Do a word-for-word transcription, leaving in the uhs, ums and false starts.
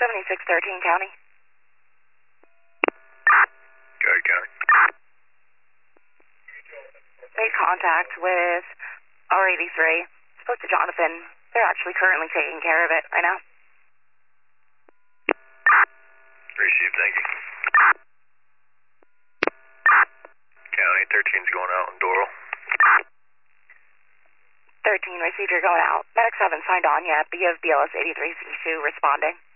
seventy-six thirteen County. Go ahead, County. Made contact with R eighty-three. Spoke to Jonathan. They're actually currently taking care of it right now. Received, thank you. County, thirteen's going out in Doral. thirteen received, you're going out. Medics haven't signed on yet, but you have B L S eighty-three C two responding.